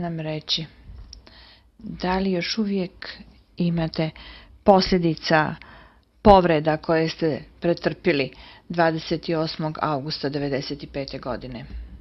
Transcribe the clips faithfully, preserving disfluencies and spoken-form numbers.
nam reći da li još uvijek imate posljedica povreda koje ste pretrpili dvadeset osmog avgusta devedeset pete. godine?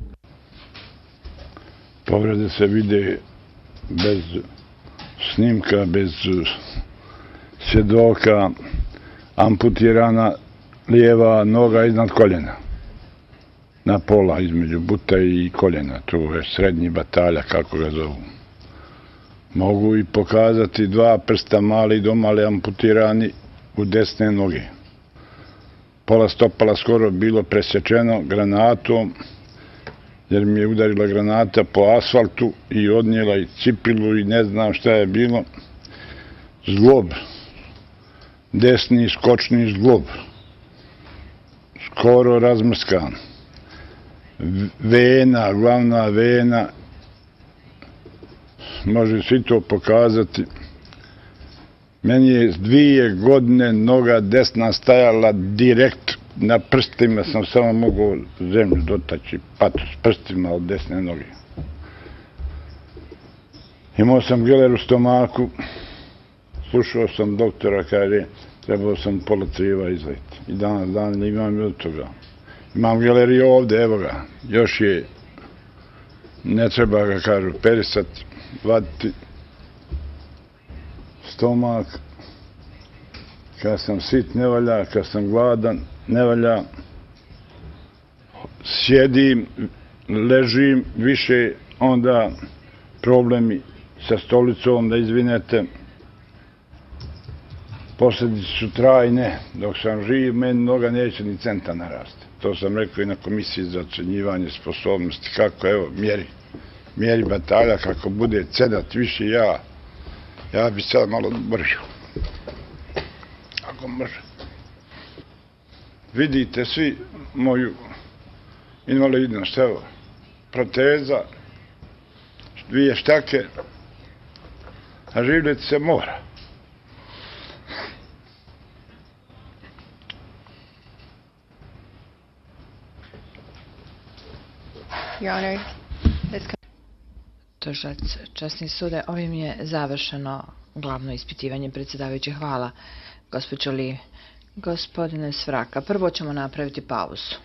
Povrede se vide bez snimka, bez svjedoka. Amputirana lijeva noga iznad koljena, na pola između buta i koljena, to je srednji batalja, kako ga zovu. Mogu i pokazati dva prsta mali do male amputirani u desne noge. Pola stopala skoro bilo presječeno granatom, jer mi je udarila granata po asfaltu i odnijela i cipilu i ne znam šta je bilo. Zglob, desni skočni zglob, skoro razmrskan. Vena, glavna vena, može svi to pokazati. Meni je s dvije godine noga desna stajala direkt na prstima, sam samo mogao zemlju dotaći, pato s prstima od desne noge. Imao sam geler u stomaku, slušao sam doktora, kaže, trebao sam pola crijeva izvaditi. I danas dan imam i od toga. Imam geler i ovdje, evo ga, još je, ne treba ga, kažu, perisati, vaditi stomak. Kad sam sit ne valja, kad sam gladan ne valja. Sjedim, ležim više, onda problemi sa stolicom, da izvinete. Posljedice su trajne, dok sam živ, meni noga neće ni centa narasti. To sam rekao i na komisiji za ocenjivanje sposobnosti, kako, evo, mjeri, mjeri batalja, kako bude cedat više ja, ja bi sad malo bržio. Ako može. Vidite svi moju invalidnost, evo, proteza, dvije štake, a živjeti se mora. Tužilac, časni sude, ovim je završeno glavno ispitivanje. Predsjedavajući, hvala gospođo Li. Gospodine Svraka, prvo ćemo napraviti pauzu.